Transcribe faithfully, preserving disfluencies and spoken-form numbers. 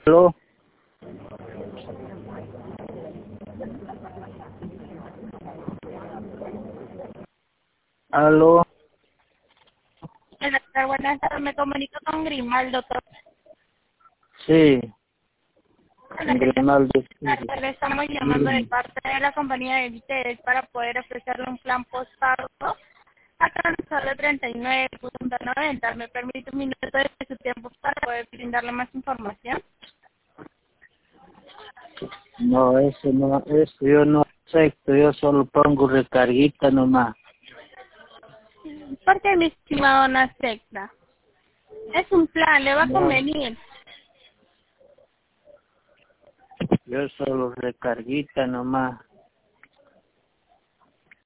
¿Aló? ¿Aló? Doctor, buenas tardes. Me comunico con Grimaldo. Sí, Hola, Grimaldo. le estamos llamando de parte de la compañía de Vitez para poder ofrecerle un plan postpago a tan solo treinta y nueve punto noventa. ¿Me permite un minuto de su tiempo para poder brindarle más información? No, eso no, eso yo no acepto, yo solo pongo recarguita nomás. ¿Por qué, mi estimado, no acepta? Es un plan, le va a No, convenir. yo solo recarguita nomás.